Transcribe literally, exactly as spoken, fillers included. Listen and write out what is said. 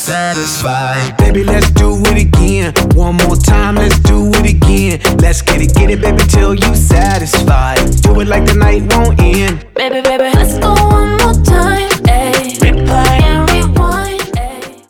satisfied. Baby, let's do it again. One more time, let's do it again. Let's get it, get it, baby, till you satisfied. Do it like the night won't end. Baby, baby,